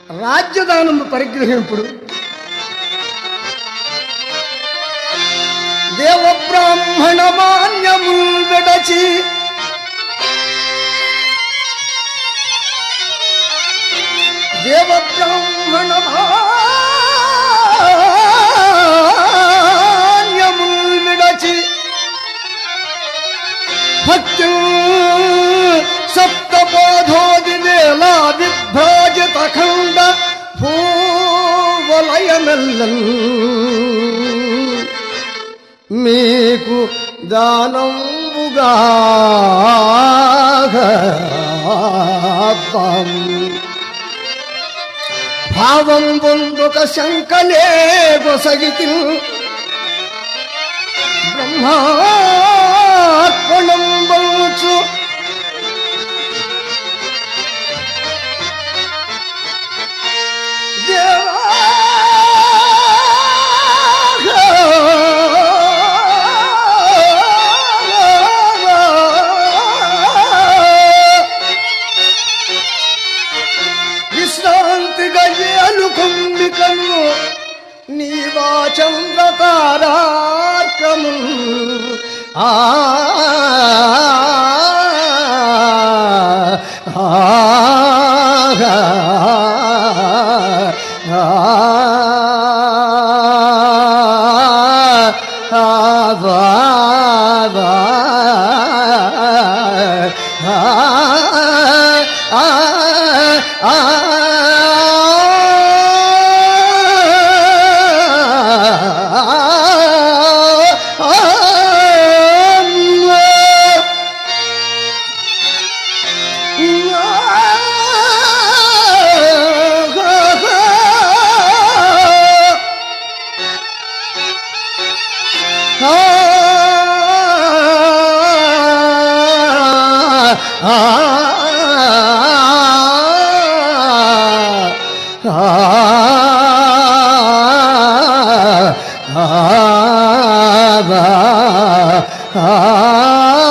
రాజ్యదానము పరిగ్రహింపుడు. దేవ బ్రాహ్మణ మాన్యముల్ విడచి దేవ బ్రాహ్మణ మాన్యముల్ విడచి భక్తి సప్తబోధోది వేలా విభ్రాజిత ఖండ భూవలయమెల్లన్ మీకు దానంబుగా భావం పొందుక శంకలే గొసగితి బ్రహ్మార్పణం వచ్చు విశ్రాంతిగా ఏలుకొంబికను నీవా చంద్రతారార్కము ఆ